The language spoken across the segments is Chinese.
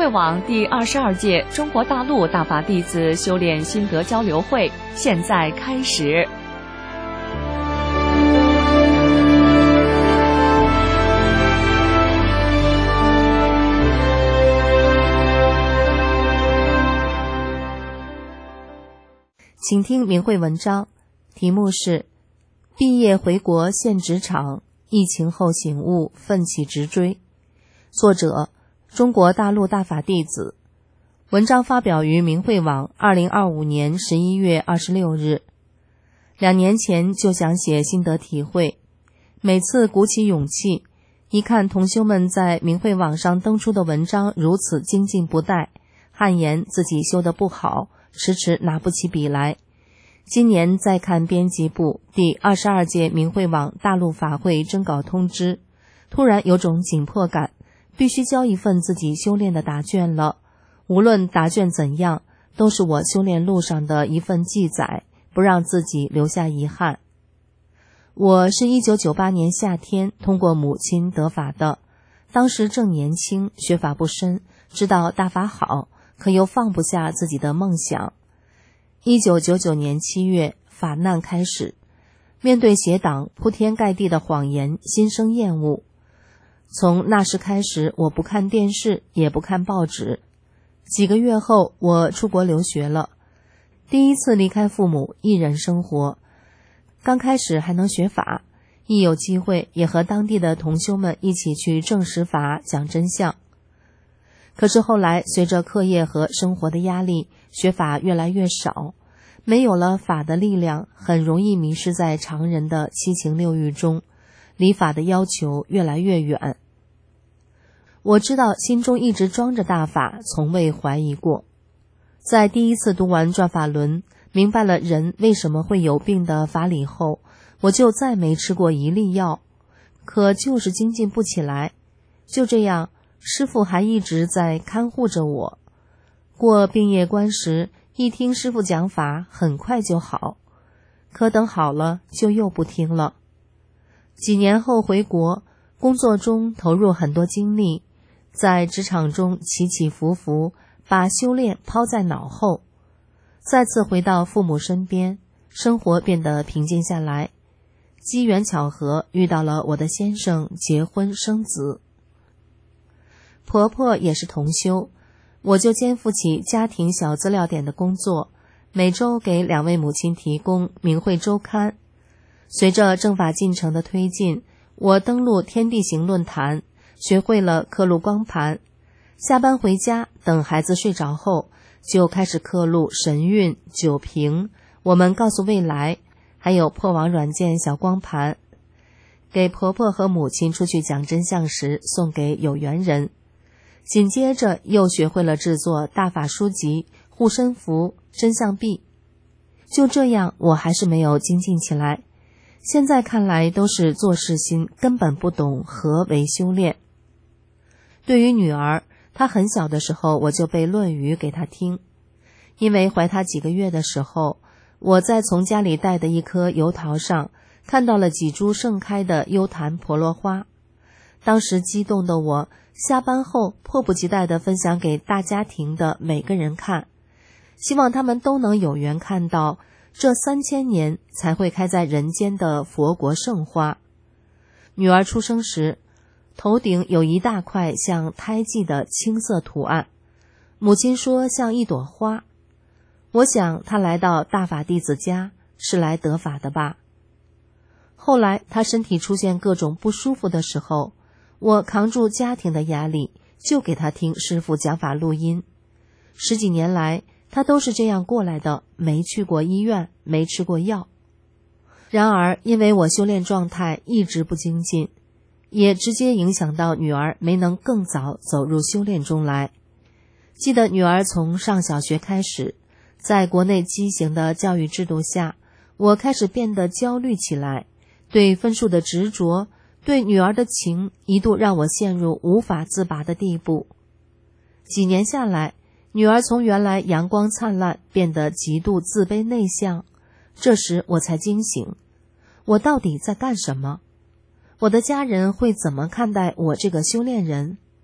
慧网第22届中国大陆大法弟子修炼心得交流会现在开始。 请听明慧文章，题目是毕业回国现职场，疫情后醒悟，奋起直追。作者中国大陆大法弟子。文章发表于明慧网2025年11月26日。2年前就想写心得体会，每次鼓起勇气，一看同修们在明慧网上登出的文章如此精进不怠，汗颜自己修得不好，迟迟拿不起笔来。今年再看编辑部第22届明慧网大陆法会征稿通知，突然有种紧迫感，必须交一份自己修炼的答卷了。无论答卷怎样，都是我修炼路上的一份记载，不让自己留下遗憾。我是1998年夏天通过母亲得法的，当时正年轻，学法不深，知道大法好，可又放不下自己的梦想。1999年7月，法难开始，面对邪党铺天盖地的谎言，心生厌恶。从那时开始，我不看电视，也不看报纸。几个月后，我出国留学了，第一次离开父母，一人生活。刚开始还能学法，一有机会也和当地的同修们一起去证实法，讲真相。可是后来随着课业和生活的压力，学法越来越少，没有了法的力量，很容易迷失在常人的七情六欲中，离法的要求越来越远。我知道心中一直装着大法，从未怀疑过。在第一次读完转法轮，明白了人为什么会有病的法理后，我就再没吃过一粒药，可就是精进不起来。就这样，师父还一直在看护着我。过病业关时，一听师父讲法，很快就好。可等好了，就又不听了。几年后回国，工作中投入很多精力，在职场中起起伏伏，把修炼抛在脑后。再次回到父母身边，生活变得平静下来。机缘巧合遇到了我的先生，结婚生子。婆婆也是同修，我就肩负起家庭小资料点的工作，每周给2位母亲提供明慧周刊。随着正法进程的推进，我登录天地行论坛，学会了刻录光盘。下班回家，等孩子睡着后，就开始刻录神韵、九评、我们告诉未来，还有破网软件小光盘，给婆婆和母亲出去讲真相时送给有缘人。紧接着又学会了制作大法书籍、护身符、真相币。就这样，我还是没有精进起来。现在看来都是做事心，根本不懂何为修炼。对于女儿，她很小的时候我就背《论语》给她听。因为怀她几个月的时候，我在从家里带的一棵油桃上看到了几株盛开的幽檀婆罗花。当时激动的我，下班后迫不及待地分享给大家庭的每个人看，希望他们都能有缘看到这3000年才会开在人间的佛国圣花。女儿出生时，头顶有一大块像胎记的青色图案，母亲说像一朵花。我想她来到大法弟子家是来得法的吧。后来她身体出现各种不舒服的时候，我扛住家庭的压力，就给她听师父讲法录音。10几年来，她都是这样过来的，没去过医院，没吃过药。然而因为我修炼状态一直不精进，也直接影响到女儿没能更早走入修炼中来。记得女儿从上小学开始，在国内畸形的教育制度下，我开始变得焦虑起来，对分数的执着，对女儿的情一度让我陷入无法自拔的地步。几年下来，女儿从原来阳光灿烂变得极度自卑内向，这时我才惊醒，我到底在干什么？我的家人会怎么看待我这个修炼人？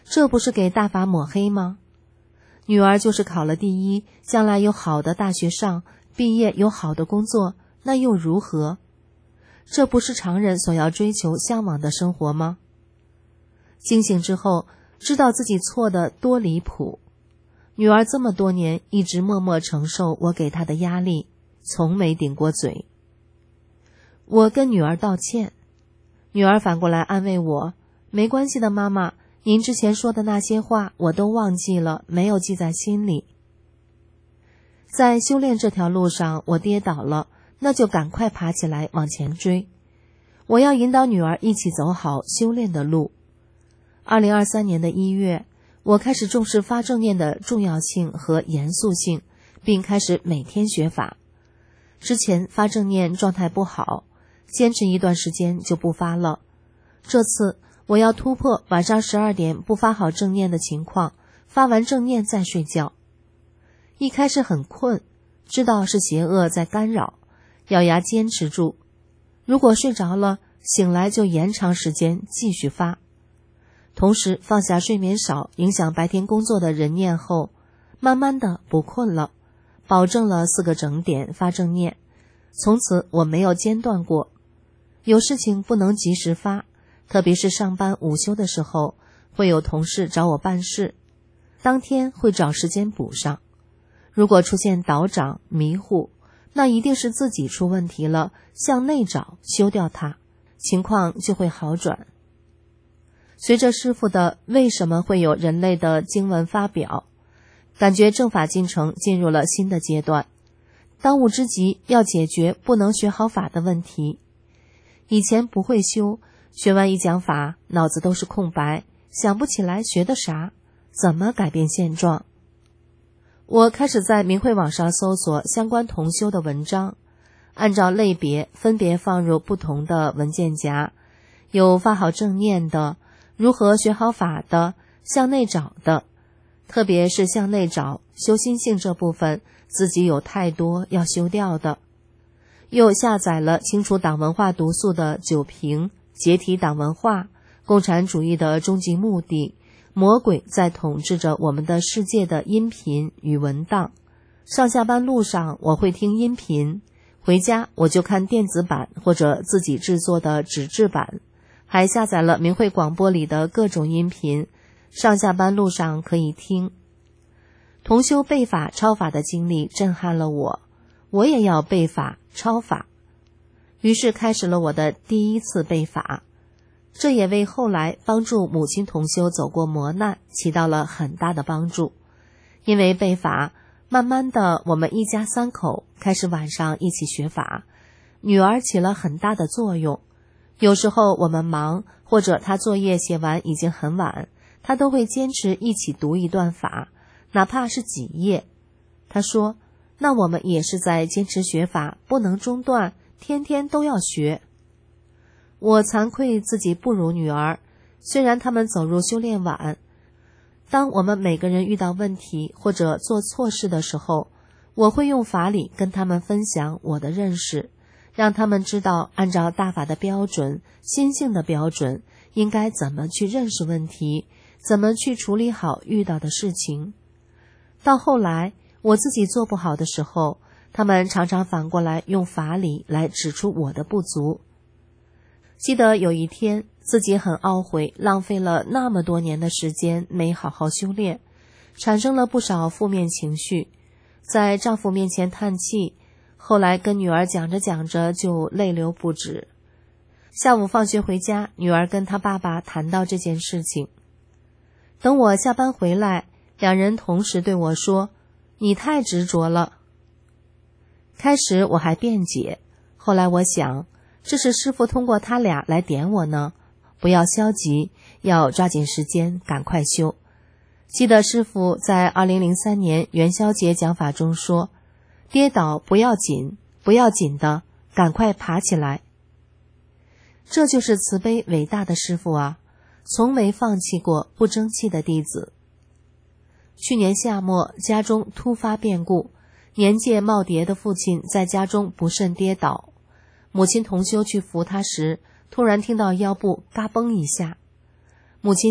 这不是给大法抹黑吗？女儿就是考了第一，将来有好的大学上，毕业有好的工作，那又如何？这不是常人所要追求向往的生活吗？惊醒之后，知道自己错得多离谱。女儿这么多年一直默默承受我给她的压力，从没顶过嘴。我跟女儿道歉，女儿反过来安慰我，没关系的妈妈，您之前说的那些话我都忘记了，没有记在心里。在修炼这条路上，我跌倒了，那就赶快爬起来往前追。我要引导女儿一起走好修炼的路。2023年的1月，我开始重视发正念的重要性和严肃性，并开始每天学法。之前发正念状态不好，坚持一段时间就不发了。这次我要突破晚上12点不发好正念的情况，发完正念再睡觉。一开始很困，知道是邪恶在干扰，咬牙坚持住。如果睡着了，醒来就延长时间继续发。同时放下睡眠少影响白天工作的人念后，慢慢的不困了，保证了4个整点发正念。从此我没有间断过。有事情不能及时发，特别是上班午休的时候，会有同事找我办事，当天会找时间补上。如果出现倒掌迷糊，那一定是自己出问题了，向内找修掉它，情况就会好转。随着师父的为什么会有人类的经文发表，感觉正法进程进入了新的阶段。当务之急要解决不能学好法的问题。以前不会修，学完一讲法，脑子都是空白，想不起来学的啥，怎么改变现状？我开始在明慧网上搜索相关同修的文章，按照类别分别放入不同的文件夹，有发好正念的，如何学好法的，向内找的。特别是向内找修心性这部分，自己有太多要修掉的。又下载了清除党文化毒素的9评、解体党文化、共产主义的终极目的、魔鬼在统治着我们的世界的音频与文档。上下班路上我会听音频，回家我就看电子版或者自己制作的纸质版，还下载了明慧广播里的各种音频，上下班路上可以听。同修背法抄法的经历震撼了我，我也要背法抄法。于是开始了我的第一次背法，这也为后来帮助母亲同修走过磨难起到了很大的帮助。因为背法，慢慢的我们一家3口开始晚上一起学法，女儿起了很大的作用。有时候我们忙，或者她作业写完已经很晚，她都会坚持一起读一段法，哪怕是几页。她说，那我们也是在坚持学法，不能中断，天天都要学。我惭愧自己不如女儿，虽然他们走入修炼晚，当我们每个人遇到问题或者做错事的时候，我会用法理跟他们分享我的认识，让他们知道按照大法的标准、心性的标准，应该怎么去认识问题，怎么去处理好遇到的事情。到后来我自己做不好的时候，他们常常反过来用法理来指出我的不足。记得有一天，自己很懊悔，浪费了那么多年的时间没好好修炼，产生了不少负面情绪，在丈夫面前叹气，后来跟女儿讲着讲着就泪流不止。下午放学回家，女儿跟她爸爸谈到这件事情。等我下班回来，两人同时对我说，你太执着了。开始我还辩解，后来我想，这是师父通过他俩来点我呢，不要消极，要抓紧时间赶快修。记得师父在2003年元宵节讲法中说，跌倒不要紧，不要紧的，赶快爬起来。这就是慈悲伟大的师父啊，从没放弃过不争气的弟子。去年夏末，家中突发变故，年届耄耋的父亲在家中不慎跌倒，母亲同修去扶他时，突然听到腰部嘎嘣一下。母亲想，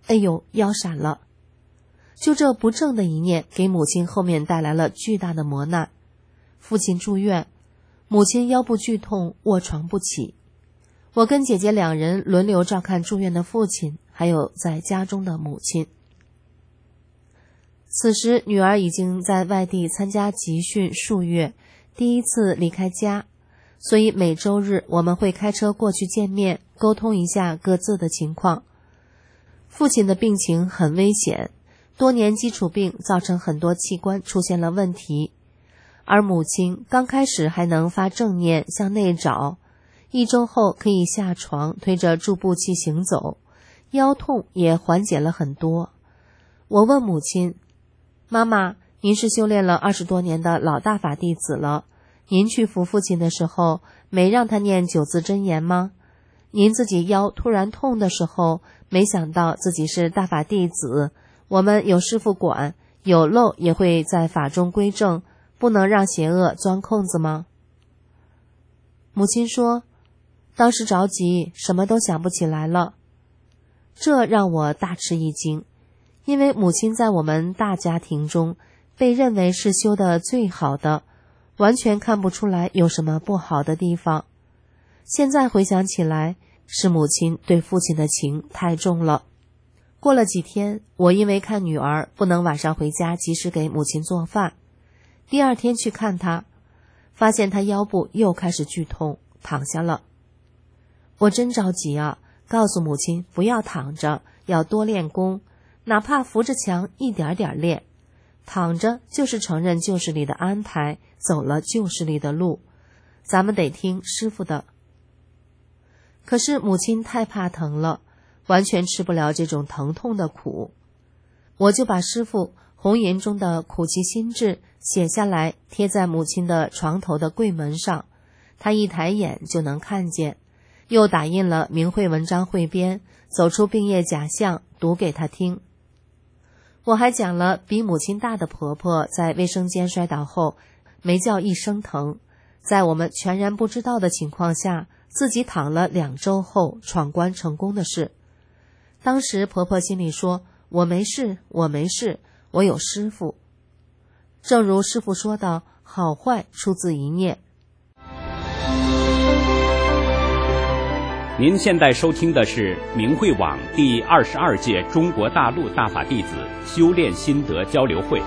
哎呦，腰闪了。就这不正的一念，给母亲后面带来了巨大的磨难。父亲住院，母亲腰部剧痛，卧床不起。我跟姐姐两人轮流照看住院的父亲，还有在家中的母亲。此时女儿已经在外地参加集训数月，第一次离开家，所以每周日我们会开车过去见面，沟通一下各自的情况。父亲的病情很危险，多年基础病造成很多器官出现了问题，而母亲刚开始还能发正念向内找，1周后可以下床推着助步器行走，腰痛也缓解了很多。我问母亲，妈妈，您是修炼了20多年的老大法弟子了，您去扶父亲的时候没让他念9字真言吗？您自己腰突然痛的时候，没想到自己是大法弟子，我们有师父管，有漏也会在法中归正，不能让邪恶钻空子吗？母亲说，当时着急，什么都想不起来了。这让我大吃一惊，因为母亲在我们大家庭中被认为是修得最好的，完全看不出来有什么不好的地方。现在回想起来，是母亲对父亲的情太重了。过了几天，我因为看女儿不能晚上回家及时给母亲做饭，第2天去看她，发现她腰部又开始剧痛，躺下了。我真着急啊，告诉母亲不要躺着，要多练功，哪怕扶着墙一点点练，躺着就是承认旧势力的安排，走了旧势力的路，咱们得听师父的。可是母亲太怕疼了，完全吃不了这种疼痛的苦。我就把师父红岩中的苦其心志写下来，贴在母亲的床头的柜门上，她一抬眼就能看见，又打印了明慧文章汇编，走出病业假象，读给她听。我还讲了比母亲大的婆婆在卫生间摔倒后没叫一声疼，在我们全然不知道的情况下，自己躺了2周后闯关成功的事。当时婆婆心里说，我没事，我没事，我有师父。正如师父说的，好坏出自一念。 您现在收听的是明慧网第22届中国大陆大法弟子修炼心得交流会。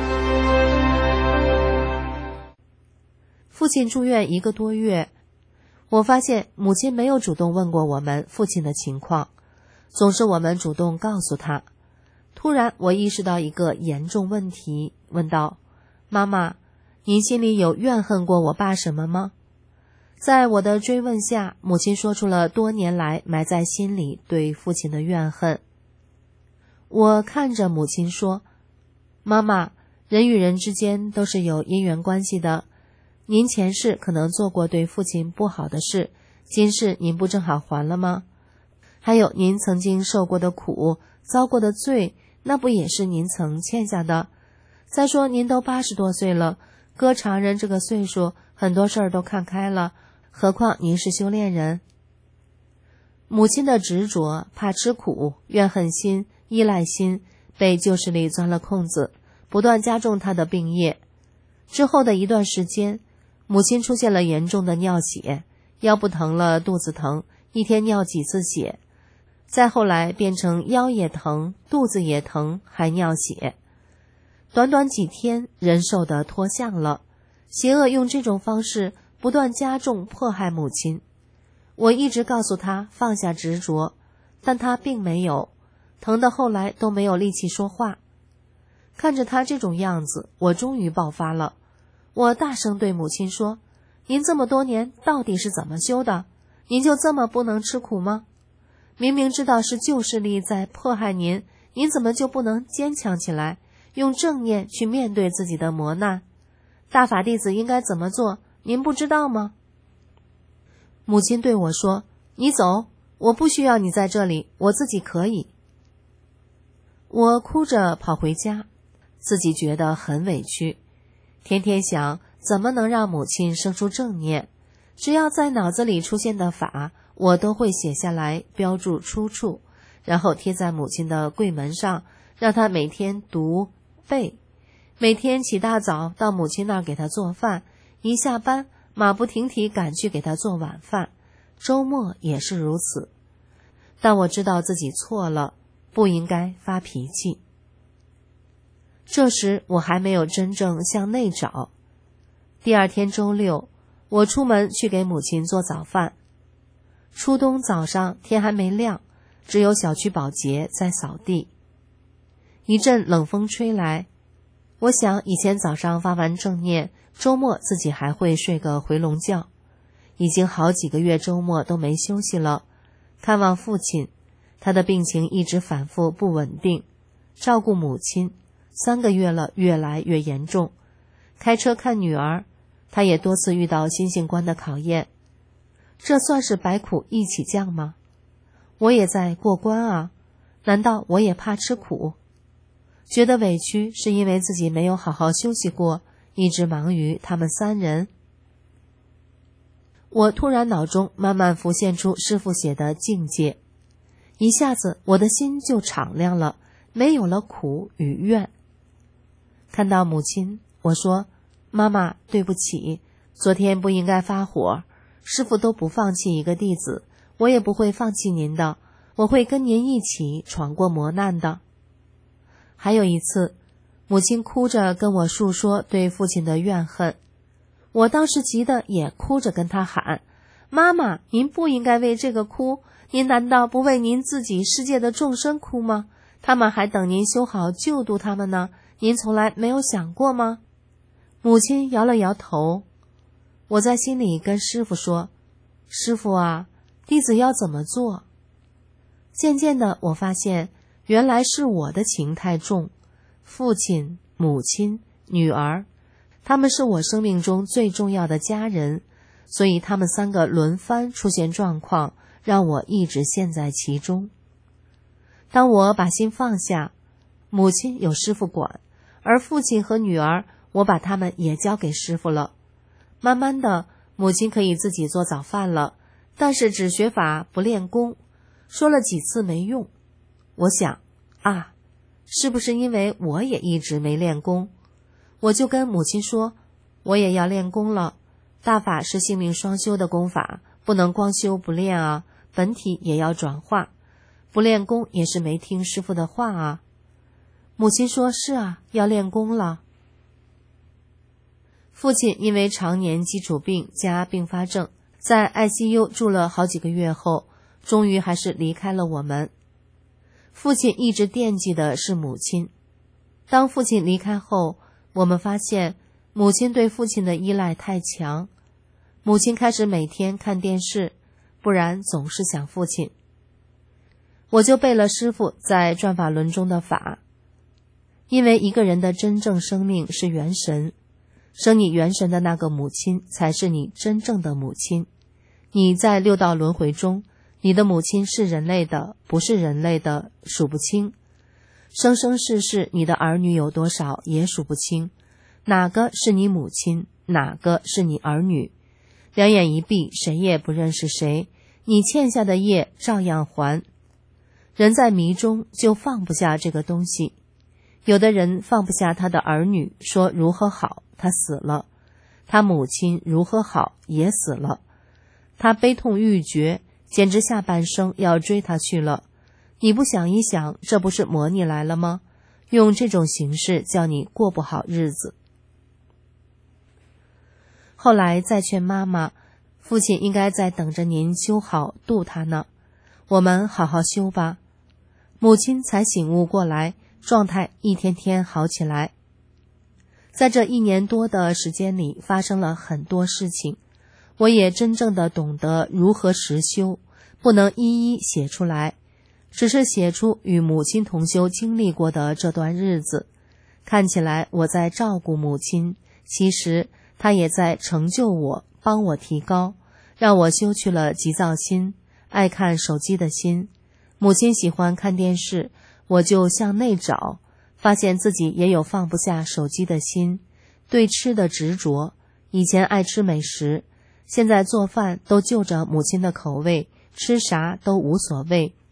父亲住院1个多月，我发现母亲没有主动问过我们父亲的情况，总是我们主动告诉他。突然我意识到一个严重问题，问道，妈妈，您心里有怨恨过我爸什么吗？在我的追问下，母亲说出了多年来埋在心里对父亲的怨恨。我看着母亲说，妈妈，人与人之间都是有因缘关系的，您前世可能做过对父亲不好的事，今世您不正好还了吗？还有您曾经受过的苦，遭过的罪，那不也是您曾欠下的？再说您都80多岁了，搁常人这个岁数，很多事儿都看开了，何况您是修炼人。母亲的执着、怕吃苦、怨恨心、依赖心，被旧势力钻了空子，不断加重她的病业。之后的一段时间，母亲出现了严重的尿血，腰不疼了，肚子疼，一天尿几次血。再后来变成腰也疼，肚子也疼，还尿血。短短几天，人瘦得脱相了。邪恶用这种方式不断加重迫害母亲。我一直告诉他放下执着，但他并没有，疼得后来都没有力气说话。看着他这种样子，我终于爆发了。我大声对母亲说，您这么多年到底是怎么修的？您就这么不能吃苦吗？明明知道是旧势力在迫害您，您怎么就不能坚强起来，用正念去面对自己的磨难？大法弟子应该怎么做，您不知道吗？母亲对我说，你走，我不需要你在这里，我自己可以。我哭着跑回家，自己觉得很委屈，天天想怎么能让母亲生出正念，只要在脑子里出现的法，我都会写下来标注出处， 然后贴在母亲的柜门上，让她每天读背。每天起大早到母亲那儿给她做饭，一下班马不停蹄赶去给她做晚饭，周末也是如此。但我知道自己错了，不应该发脾气。这时我还没有真正向内找。第二天周六，我出门去给母亲做早饭。初冬早上天还没亮，只有小区保洁在扫地。一阵冷风吹来，我想以前早上发完正念，周末自己还会睡个回笼觉。已经好几个月周末都没休息了。看望父亲，他的病情一直反复不稳定。照顾母亲，3个月了，越来越严重。开车看女儿，他也多次遇到心性关的考验。这算是百苦一起降吗？我也在过关啊，难道我也怕吃苦？觉得委屈是因为自己没有好好休息过，一直忙于他们3人。我突然脑中慢慢浮现出师父写的境界，一下子我的心就敞亮了，没有了苦与怨。看到母亲，我说：妈妈，对不起，昨天不应该发火，师父都不放弃一个弟子，我也不会放弃您的，我会跟您一起闯过磨难的。还有一次，母亲哭着跟我诉说对父亲的怨恨，我当时急得也哭着跟他喊：妈妈，您不应该为这个哭，您难道不为您自己世界的众生哭吗？他们还等您修好救度他们呢，您从来没有想过吗？母亲摇了摇头。我在心里跟师父说：师父啊，弟子要怎么做？渐渐的我发现，原来是我的情太重，父亲、母亲、女儿，他们是我生命中最重要的家人，所以他们3个轮番出现状况，让我一直陷在其中。当我把心放下，母亲有师父管，而父亲和女儿，我把他们也交给师父了。慢慢的，母亲可以自己做早饭了，但是只学法不练功，说了几次没用。我想啊，是不是因为我也一直没练功？我就跟母亲说，我也要练功了，大法是性命双修的功法，不能光修不练啊，本体也要转化，不练功也是没听师父的话啊。母亲说是啊，要练功了。父亲因为常年基础病加并发症，在 ICU 住了好几个月后，终于还是离开了我们。父亲一直惦记的是母亲。当父亲离开后，我们发现母亲对父亲的依赖太强。母亲开始每天看电视，不然总是想父亲。我就背了师父在转法轮中的法，因为一个人的真正生命是元神，生你元神的那个母亲才是你真正的母亲。你在6道轮回中，你的母亲是人类的，不是人类的，数不清。生生世世你的儿女有多少也数不清，哪个是你母亲，哪个是你儿女，两眼一闭，谁也不认识谁，你欠下的业照样还。人在迷中就放不下这个东西。有的人放不下他的儿女，说如何好，他死了；他母亲如何好，也死了。他悲痛欲绝，简直下半生要追他去了。你不想一想，这不是磨你来了吗？用这种形式叫你过不好日子。后来再劝妈妈，父亲应该在等着您修好度他呢，我们好好修吧。母亲才醒悟过来，状态一天天好起来。在这1年多的时间里，发生了很多事情，我也真正的懂得如何实修，不能一一写出来，只是写出与母亲同修经历过的这段日子。看起来我在照顾母亲，其实她也在成就我，帮我提高，让我修去了急躁心，爱看手机的心。母亲喜欢看电视，我就向内找，发现自己也有放不下手机的心，对吃的执着。以前爱吃美食，现在做饭都就着母亲的口味，吃啥都无所谓，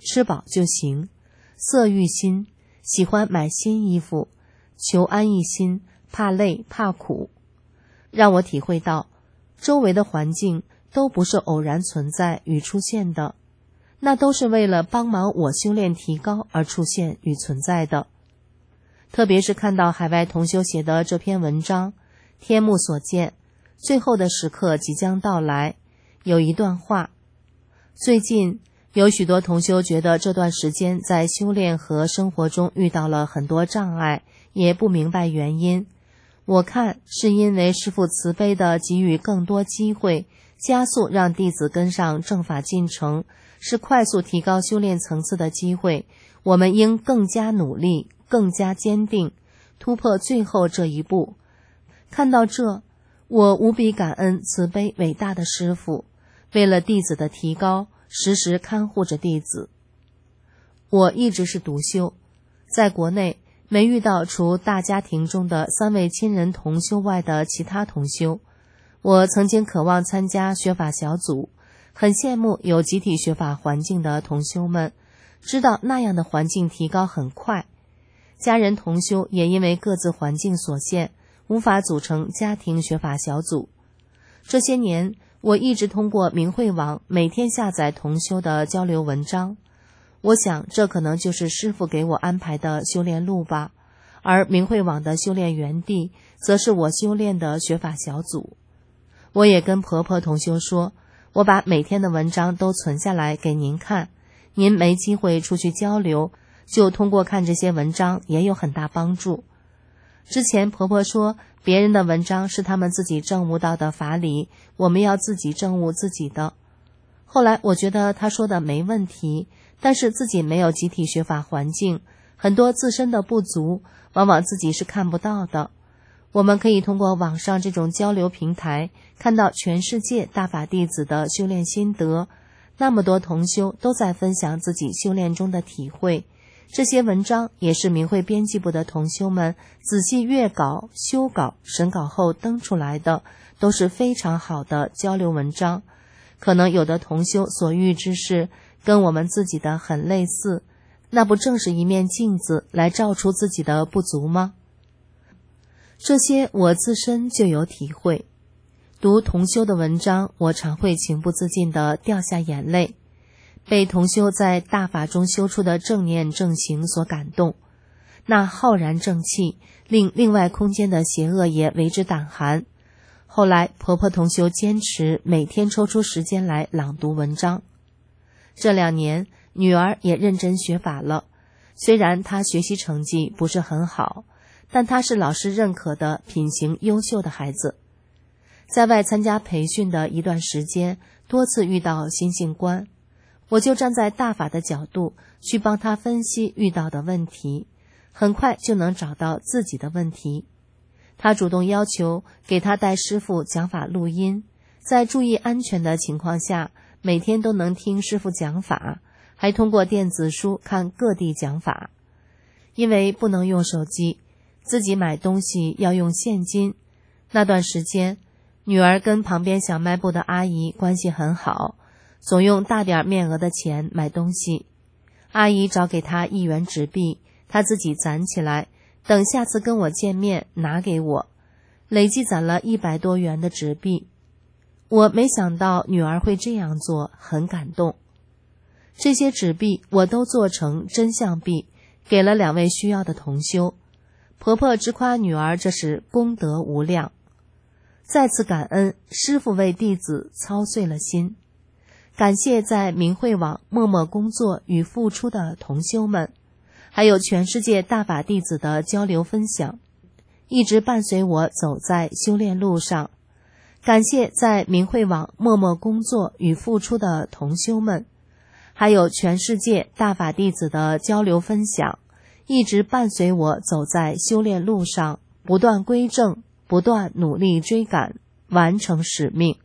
吃饱就行，色欲心，喜欢买新衣服，求安逸心，怕累怕苦，让我体会到周围的环境都不是偶然存在与出现的，那都是为了帮忙我修炼提高而出现与存在的。特别是看到海外同修写的这篇文章，天目所见，最后的时刻即将到来，有一段话：最近有许多同修觉得这段时间在修炼和生活中遇到了很多障碍，也不明白原因。我看是因为师父慈悲地给予更多机会，加速让弟子跟上正法进程，是快速提高修炼层次的机会。我们应更加努力，更加坚定，突破最后这一步。看到这，我无比感恩慈悲伟大的师父，为了弟子的提高，时时看护着弟子。我一直是独修，在国内没遇到除大家庭中的3位亲人同修外的其他同修。我曾经渴望参加学法小组，很羡慕有集体学法环境的同修们，知道那样的环境提高很快。家人同修也因为各自环境所限，无法组成家庭学法小组。这些年，我一直通过明慧网每天下载同修的交流文章。我想这可能就是师父给我安排的修炼路吧，而明慧网的修炼园地则是我修炼的学法小组。我也跟婆婆同修说，我把每天的文章都存下来给您看，您没机会出去交流，就通过看这些文章也有很大帮助。之前婆婆说别人的文章是他们自己证悟到的法理，我们要自己证悟自己的。后来我觉得她说的没问题，但是自己没有集体学法环境，很多自身的不足往往自己是看不到的。我们可以通过网上这种交流平台，看到全世界大法弟子的修炼心得，那么多同修都在分享自己修炼中的体会。这些文章也是明慧编辑部的同修们仔细阅稿、修稿、审稿后登出来的，都是非常好的交流文章。可能有的同修所遇之事跟我们自己的很类似，那不正是一面镜子来照出自己的不足吗？这些我自身就有体会。读同修的文章，我常会情不自禁地掉下眼泪，被同修在大法中修出的正念正行所感动。那浩然正气令另外空间的邪恶也为之胆寒。后来婆婆同修坚持每天抽出时间来朗读文章。这2年女儿也认真学法了，虽然她学习成绩不是很好，但她是老师认可的品行优秀的孩子。在外参加培训的一段时间，多次遇到心性观，我就站在大法的角度去帮她分析遇到的问题，很快就能找到自己的问题。她主动要求给她带师父讲法录音，在注意安全的情况下，每天都能听师父讲法，还通过电子书看各地讲法。因为不能用手机，自己买东西要用现金。那段时间，女儿跟旁边小卖部的阿姨关系很好，总用大点面额的钱买东西。阿姨找给她1元纸币，她自己攒起来，等下次跟我见面拿给我，累计攒了100多元的纸币。我没想到女儿会这样做，很感动。这些纸币我都做成真相币，给了2位需要的同修。婆婆直夸女儿这是功德无量。再次感恩师父为弟子操碎了心，感谢在明慧网默默工作与付出的同修们，还有全世界大法弟子的交流分享，一直伴随我走在修炼路上。感谢在明慧网默默工作与付出的同修们，还有全世界大法弟子的交流分享，一直伴随我走在修炼路上，不断归正，不断努力追赶，完成使命。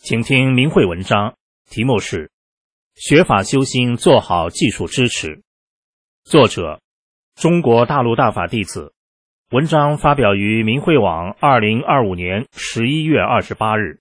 请听明慧文章，题目是学法修心做好技术支持。作者中国大陆大法弟子。文章发表于明慧网2025年11月28日。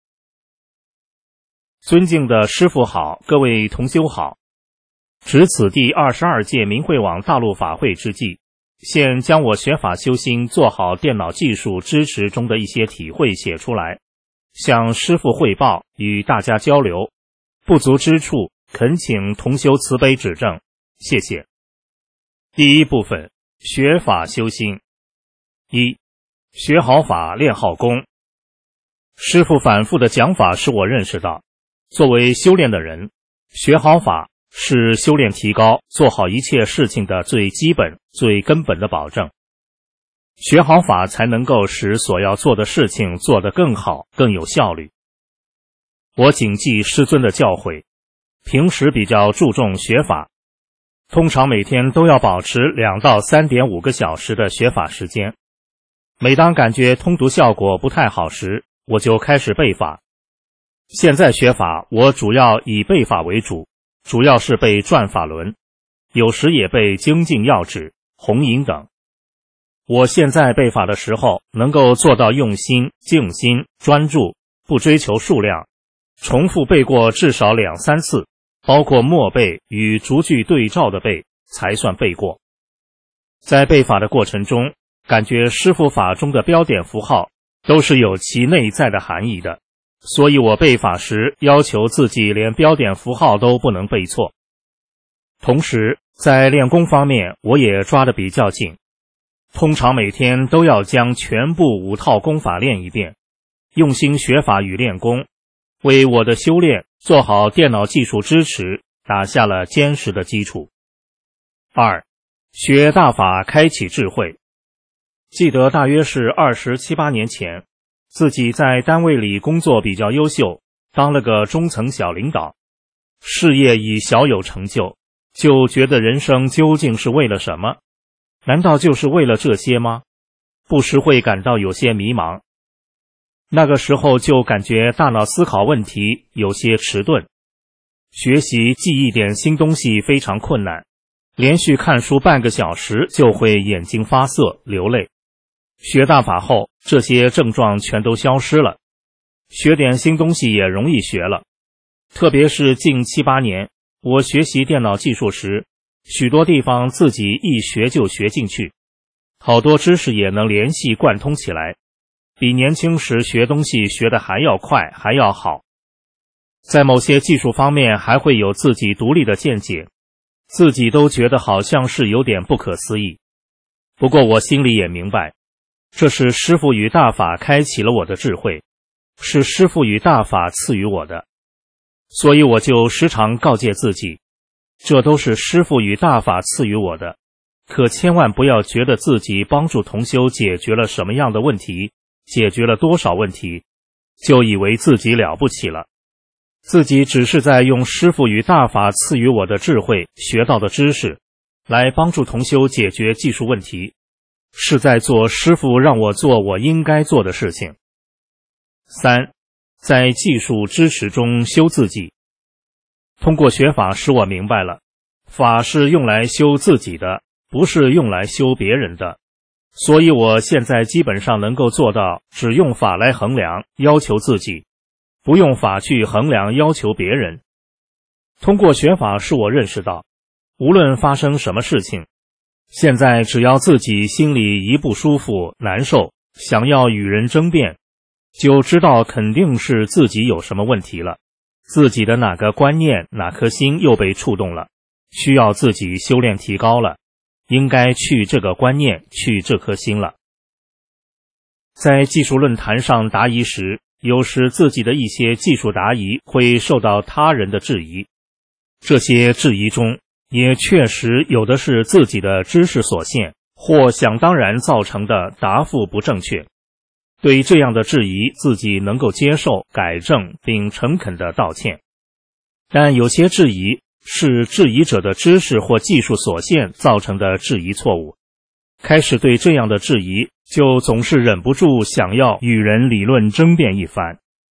尊敬的师父好，各位同修好。值此第22届明慧网大陆法会之际，现将我学法修心做好电脑技术支持中的一些体会写出来，向师父汇报，与大家交流。不足之处，恳请同修慈悲指正，谢谢。第一部分，学法修心。一，学好法，练好功。师父反复的讲法使我认识到，作为修炼的人，学好法是修炼提高、做好一切事情的最基本、最根本的保证。学好法才能够使所要做的事情做得更好、更有效率。我谨记师尊的教诲，平时比较注重学法，通常每天都要保持2到3.5个小时的学法时间。每当感觉通读效果不太好时，我就开始背法。现在学法，我主要以背法为主，主要是背转法轮，有时也背精进要旨、弘引等。我现在背法的时候，能够做到用心、静心、专注，不追求数量，重复背过至少2、3次，包括默背与逐句对照的背，才算背过。在背法的过程中，感觉师父法中的标点符号都是有其内在的含义的，所以我背法时要求自己连标点符号都不能背错。同时，在练功方面，我也抓得比较紧，通常每天都要将全部5套功法练一遍，用心学法与练功，为我的修炼做好电脑技术支持打下了坚实的基础。二，学大法开启智慧。记得大约是27、8年前，自己在单位里工作比较优秀，当了个中层小领导，事业已小有成就，就觉得人生究竟是为了什么？难道就是为了这些吗？不时会感到有些迷茫。那个时候就感觉大脑思考问题有些迟钝，学习记一点新东西非常困难，连续看书半个小时就会眼睛发涩、流泪。学大法后，这些症状全都消失了，学点新东西也容易学了。特别是近7、8年，我学习电脑技术时，许多地方自己一学就学进去，好多知识也能联系贯通起来，比年轻时学东西学得还要快，还要好。在某些技术方面还会有自己独立的见解，自己都觉得好像是有点不可思议。不过我心里也明白，这是师父与大法开启了我的智慧，是师父与大法赐予我的，所以我就时常告诫自己，这都是师父与大法赐予我的，可千万不要觉得自己帮助同修解决了什么样的问题，解决了多少问题，就以为自己了不起了。自己只是在用师父与大法赐予我的智慧、学到的知识，来帮助同修解决技术问题，是在做师父让我做我应该做的事情。三，在技术支持中修自己。通过学法使我明白了，法是用来修自己的，不是用来修别人的。所以我现在基本上能够做到只用法来衡量，要求自己，不用法去衡量，要求别人。通过学法使我认识到，无论发生什么事情，现在只要自己心里一不舒服、难受，想要与人争辩，就知道肯定是自己有什么问题了，自己的哪个观念、哪颗心又被触动了，需要自己修炼提高了，应该去这个观念，去这颗心了。在技术论坛上答疑时，有时自己的一些技术答疑会受到他人的质疑，这些质疑中也确实有的是自己的知识所限，或想当然造成的答复不正确。对这样的质疑，自己能够接受、改正并诚恳地道歉。但有些质疑是质疑者的知识或技术所限造成的质疑错误，开始对这样的质疑就总是忍不住想要与人理论争辩一番。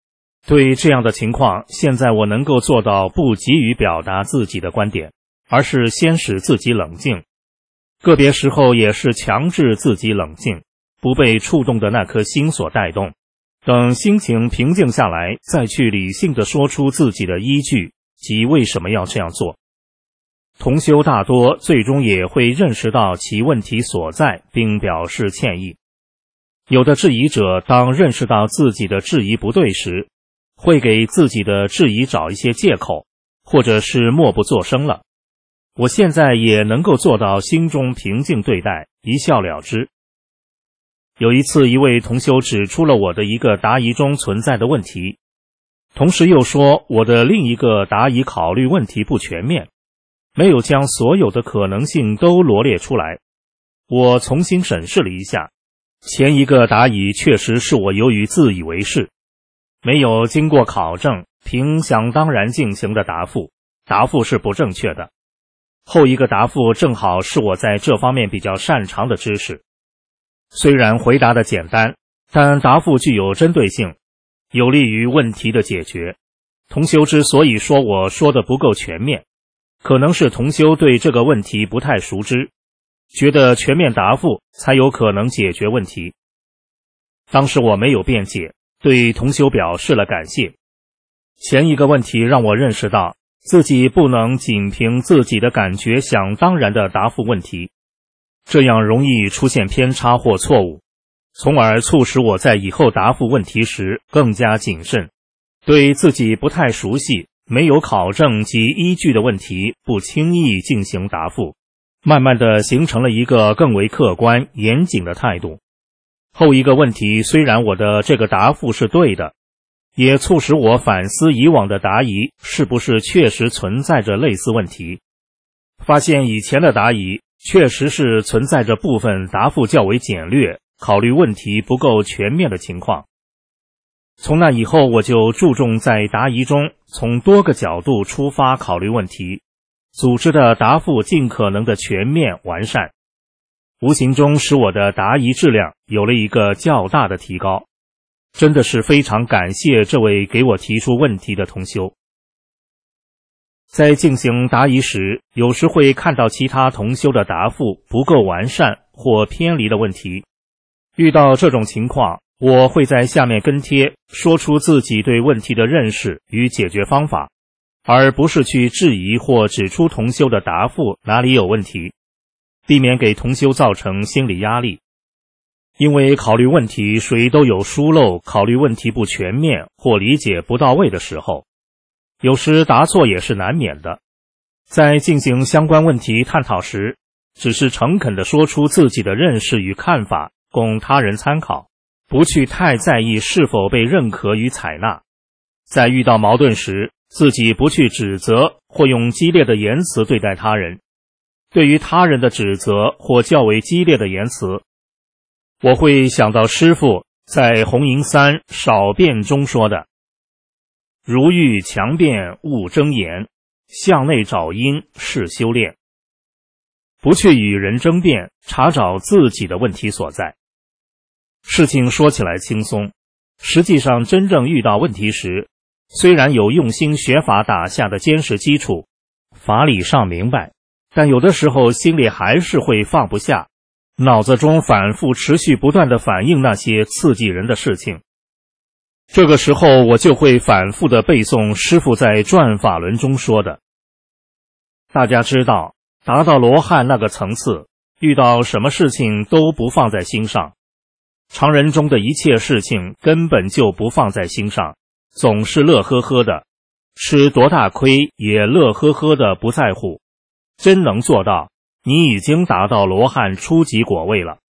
对这样的情况，现在我能够做到不急于表达自己的观点，而是先使自己冷静，个别时候也是强制自己冷静，不被触动的那颗心所带动，等心情平静下来，再去理性地说出自己的依据及为什么要这样做。同修大多最终也会认识到其问题所在，并表示歉意。有的质疑者当认识到自己的质疑不对时，会给自己的质疑找一些借口，或者是默不作声了。我现在也能够做到心中平静对待，一笑了之。有一次，一位同修指出了我的一个答疑中存在的问题，同时又说我的另一个答疑考虑问题不全面，没有将所有的可能性都罗列出来。我重新审视了一下，前一个答疑确实是我由于自以为是，没有经过考证，凭想当然进行的答复是不正确的。后一个答复正好是我在这方面比较擅长的知识，虽然回答的简单，但答复具有针对性，有利于问题的解决。同修之所以说我说的不够全面，可能是同修对这个问题不太熟知，觉得全面答复才有可能解决问题。当时我没有辩解，对同修表示了感谢。前一个问题让我认识到自己不能仅凭自己的感觉想当然的答复问题，这样容易出现偏差或错误，从而促使我在以后答复问题时更加谨慎，对自己不太熟悉、没有考证及依据的问题不轻易进行答复，慢慢地形成了一个更为客观、严谨的态度。后一个问题虽然我的这个答复是对的，也促使我反思以往的答疑是不是确实存在着类似问题，发现以前的答疑确实是存在着部分答复较为简略、考虑问题不够全面的情况。从那以后，我就注重在答疑中从多个角度出发考虑问题，组织的答复尽可能的全面完善，无形中使我的答疑质量有了一个较大的提高。真的是非常感谢这位给我提出问题的同修。在进行答疑时，有时会看到其他同修的答复不够完善或偏离的问题，遇到这种情况，我会在下面跟贴，说出自己对问题的认识与解决方法，而不是去质疑或指出同修的答复哪里有问题，避免给同修造成心理压力。因为考虑问题谁都有疏漏、考虑问题不全面或理解不到位的时候，有时答错也是难免的。在进行相关问题探讨时，只是诚恳地说出自己的认识与看法，供他人参考，不去太在意是否被认可与采纳。在遇到矛盾时，自己不去指责或用激烈的言辞对待他人。对于他人的指责或较为激烈的言辞，我会想到师父在红银三少辩中说的：如欲强辩勿争言，向内找因是修炼。不去与人争辩，查找自己的问题所在。事情说起来轻松，实际上真正遇到问题时，虽然有用心学法打下的坚实基础，法理上明白，但有的时候心里还是会放不下，脑子中反复持续不断地反映那些刺激人的事情。这个时候我就会反复地背诵师父在转法轮中说的。大家知道，达到罗汉那个层次，遇到什么事情都不放在心上，常人中的一切事情根本就不放在心上，总是乐呵呵的，吃多大亏也乐呵呵的不在乎。真能做到，你已经达到罗汉初级果位了。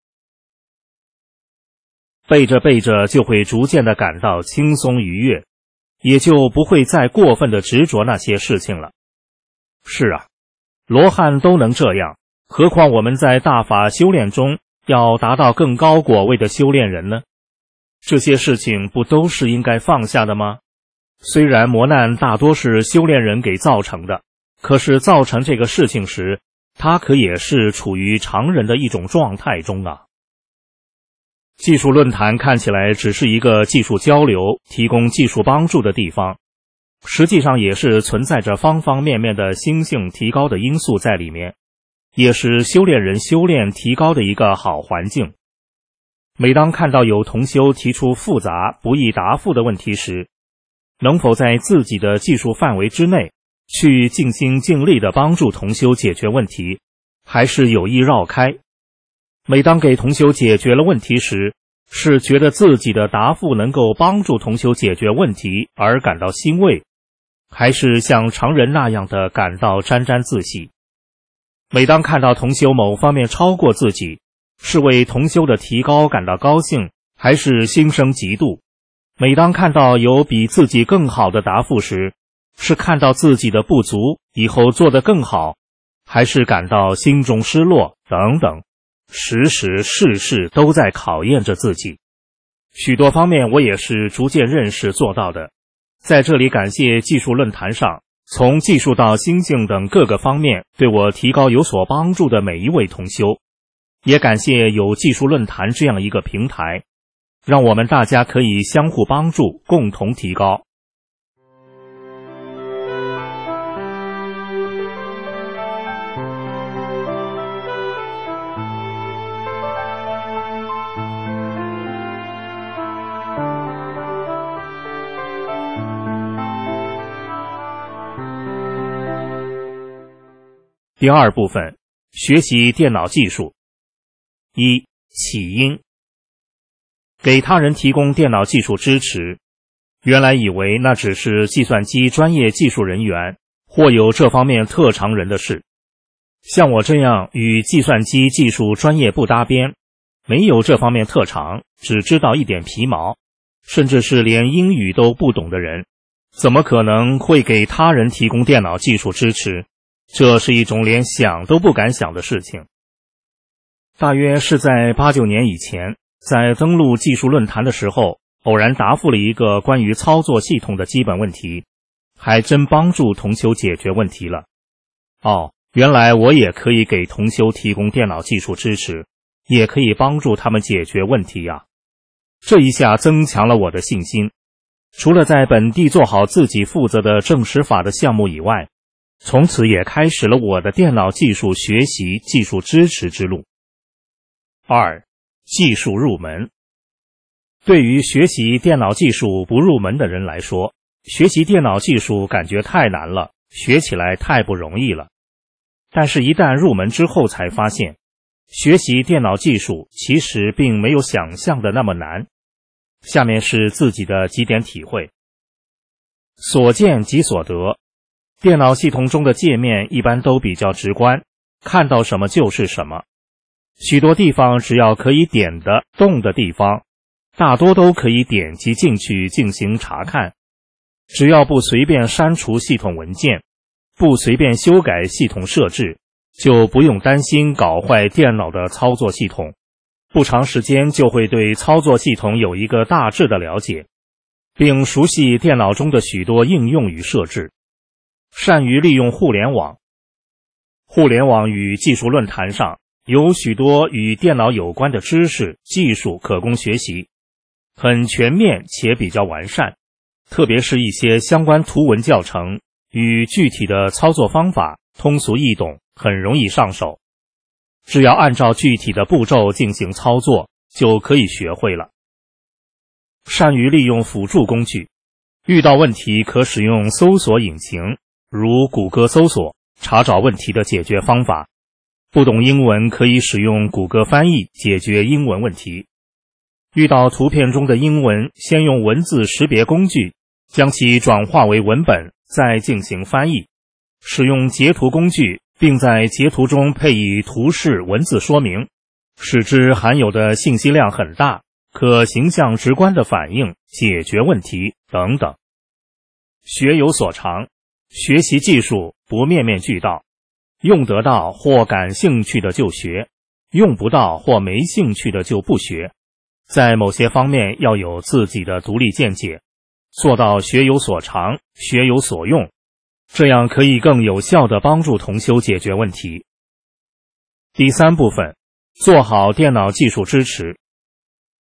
背着背着就会逐渐地感到轻松愉悦，也就不会再过分地执着那些事情了。是啊，罗汉都能这样，何况我们在大法修炼中要达到更高果位的修炼人呢？这些事情不都是应该放下的吗？虽然磨难大多是修炼人给造成的，可是造成这个事情时，他可也是处于常人的一种状态中啊。 技术论坛看起来只是一个技术交流、提供技术帮助的地方，实际上也是存在着方方面面的心性提高的因素在里面，也是修炼人修炼提高的一个好环境。每当看到有同修提出复杂不易答复的问题时，能否在自己的技术范围之内去尽心尽力地帮助同修解决问题，还是有意绕开？每当给同修解决了问题时，是觉得自己的答复能够帮助同修解决问题而感到欣慰，还是像常人那样的感到沾沾自喜？每当看到同修某方面超过自己，是为同修的提高感到高兴，还是心生嫉妒？每当看到有比自己更好的答复时，是看到自己的不足，以后做得更好，还是感到心中失落等等，时时事事都在考验着自己。许多方面我也是逐渐认识做到的。在这里感谢技术论坛上从技术到心境等各个方面对我提高有所帮助的每一位同修，也感谢有技术论坛这样一个平台，让我们大家可以相互帮助，共同提高。第二部分，学习电脑技术。一、起因。给他人提供电脑技术支持，原来以为那只是计算机专业技术人员或有这方面特长人的事。像我这样与计算机技术专业不搭边，没有这方面特长，只知道一点皮毛，甚至是连英语都不懂的人，怎么可能会给他人提供电脑技术支持？这是一种连想都不敢想的事情。大约是在89年以前，在登录技术论坛的时候，偶然答复了一个关于操作系统的基本问题，还真帮助同修解决问题了。原来我也可以给同修提供电脑技术支持，也可以帮助他们解决问题呀。这一下增强了我的信心。除了在本地做好自己负责的证实法的项目以外，从此也开始了我的电脑技术学习、技术支持之路。二、技术入门。对于学习电脑技术不入门的人来说，学习电脑技术感觉太难了，学起来太不容易了。但是一旦入门之后才发现，学习电脑技术其实并没有想象的那么难。下面是自己的几点体会。所见即所得。电脑系统中的界面一般都比较直观，看到什么就是什么。许多地方只要可以点的、动的地方，大多都可以点击进去进行查看。只要不随便删除系统文件，不随便修改系统设置，就不用担心搞坏电脑的操作系统。不长时间就会对操作系统有一个大致的了解，并熟悉电脑中的许多应用与设置。善于利用互联网。互联网与技术论坛上有许多与电脑有关的知识、技术可供学习，很全面且比较完善，特别是一些相关图文教程与具体的操作方法通俗易懂，很容易上手。只要按照具体的步骤进行操作，就可以学会了。善于利用辅助工具，遇到问题可使用搜索引擎，如谷歌搜索，查找问题的解决方法。不懂英文可以使用谷歌翻译解决英文问题。遇到图片中的英文，先用文字识别工具将其转化为文本，再进行翻译。使用截图工具，并在截图中配以图示文字说明，使之含有的信息量很大，可形象直观地反映、解决问题等等。学有所长。学习技术不面面俱到，用得到或感兴趣的就学，用不到或没兴趣的就不学。在某些方面要有自己的独立见解，做到学有所长、学有所用，这样可以更有效地帮助同修解决问题。第三部分，做好电脑技术支持。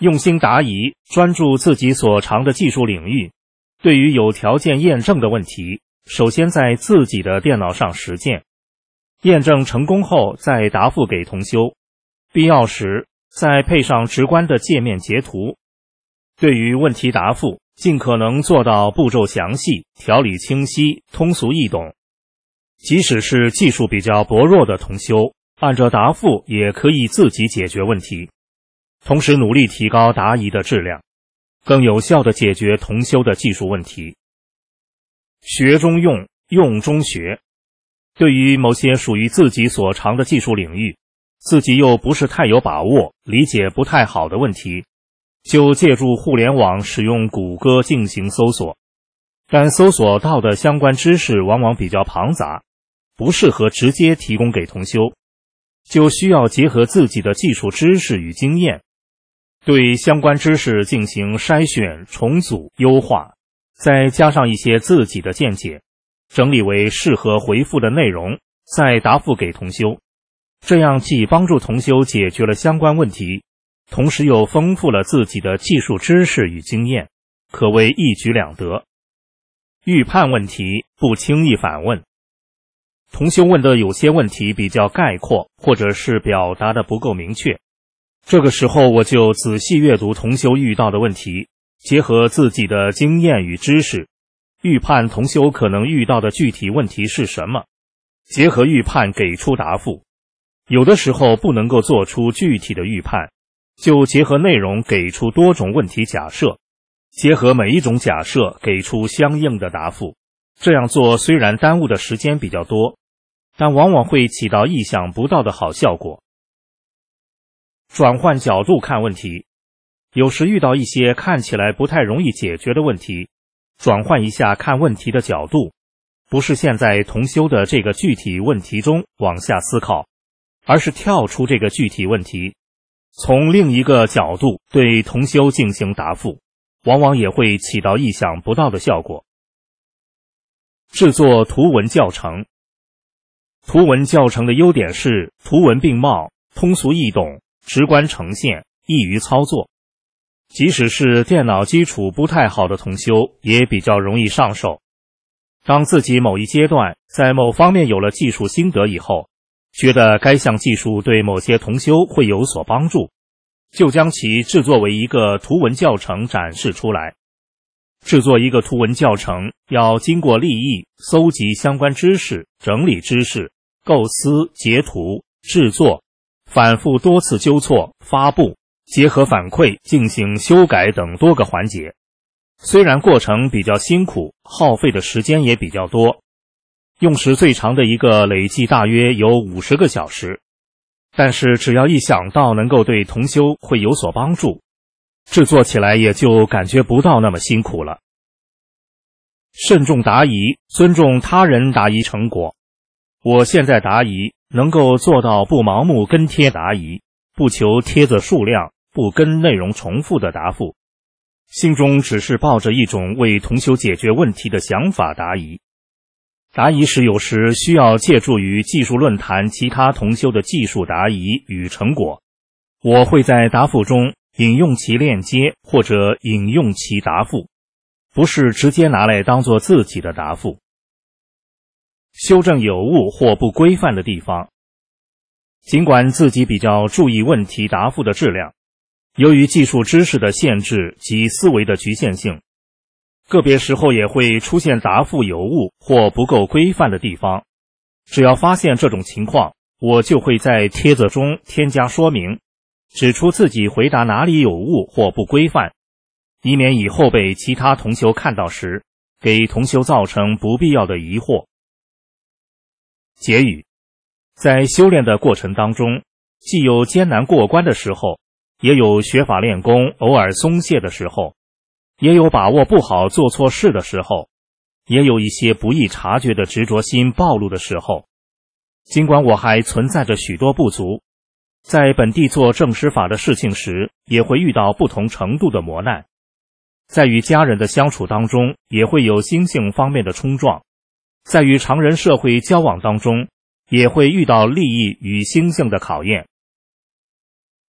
用心答疑，专注自己所长的技术领域。对于有条件验证的问题，首先在自己的电脑上实践，验证成功后再答复给同修，必要时再配上直观的界面截图。对于问题答复，尽可能做到步骤详细、条理清晰、通俗易懂。即使是技术比较薄弱的同修，按照答复也可以自己解决问题，同时努力提高答疑的质量，更有效地解决同修的技术问题。学中用，用中学。对于某些属于自己所长的技术领域，自己又不是太有把握，理解不太好的问题，就借助互联网使用谷歌进行搜索，但搜索到的相关知识往往比较庞杂，不适合直接提供给同修，就需要结合自己的技术知识与经验，对相关知识进行筛选、重组、优化，再加上一些自己的见解，整理为适合回复的内容，再答复给同修。这样既帮助同修解决了相关问题，同时又丰富了自己的技术知识与经验，可谓一举两得。预判问题，不轻易反问。同修问的有些问题比较概括，或者是表达的不够明确，这个时候我就仔细阅读同修遇到的问题，结合自己的经验与知识，预判同修可能遇到的具体问题是什么，结合预判给出答复。有的时候不能够做出具体的预判，就结合内容给出多种问题假设，结合每一种假设给出相应的答复。这样做虽然耽误的时间比较多，但往往会起到意想不到的好效果。转换角度看问题，有时遇到一些看起来不太容易解决的问题，转换一下看问题的角度，不是现在同修的这个具体问题中往下思考，而是跳出这个具体问题，从另一个角度对同修进行答复，往往也会起到意想不到的效果。制作图文教程。图文教程的优点是图文并茂，通俗易懂，直观呈现，易于操作。即使是电脑基础不太好的同修，也比较容易上手。当自己某一阶段在某方面有了技术心得以后，觉得该项技术对某些同修会有所帮助，就将其制作为一个图文教程展示出来。制作一个图文教程要经过立意，搜集相关知识，整理知识，构思、截图、制作，反复多次纠错、发布，结合反馈进行修改等多个环节。虽然过程比较辛苦，耗费的时间也比较多，用时最长的一个累计大约有50个小时，但是只要一想到能够对同修会有所帮助，制作起来也就感觉不到那么辛苦了。慎重答疑，尊重他人答疑成果。我现在答疑能够做到不盲目跟贴答疑，不求帖子数量，不跟内容重复的答复，心中只是抱着一种为同修解决问题的想法答疑。答疑时有时需要借助于技术论坛其他同修的技术答疑与成果，我会在答复中引用其链接或者引用其答复，不是直接拿来当做自己的答复。修正有误或不规范的地方。尽管自己比较注意问题答复的质量，由于技术知识的限制及思维的局限性，个别时候也会出现答复有误或不够规范的地方。只要发现这种情况，我就会在帖子中添加说明，指出自己回答哪里有误或不规范，以免以后被其他同修看到时，给同修造成不必要的疑惑。结语：在修炼的过程当中，既有艰难过关的时候，也有学法练功偶尔松懈的时候，也有把握不好做错事的时候，也有一些不易察觉的执着心暴露的时候。尽管我还存在着许多不足，在本地做正实法的事情时，也会遇到不同程度的磨难，在与家人的相处当中，也会有心性方面的冲撞，在与常人社会交往当中，也会遇到利益与心性的考验。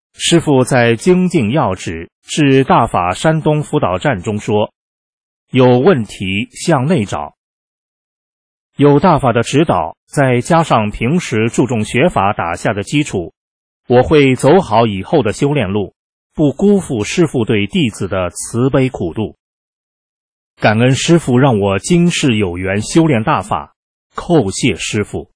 师父在《精进要旨至大法山东辅导站》中说，有问题向内找。有大法的指导，再加上平时注重学法打下的基础，我会走好以后的修炼路，不辜负师父对弟子的慈悲苦度。感恩师父让我今世有缘修炼大法，叩谢师父。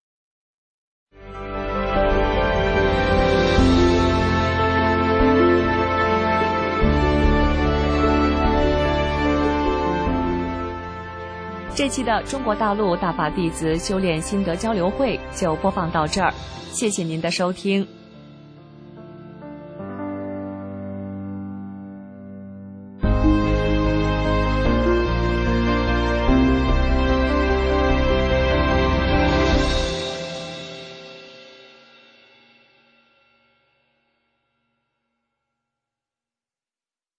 这期的中国大陆大法弟子修炼心得交流会就播放到这儿，谢谢您的收听。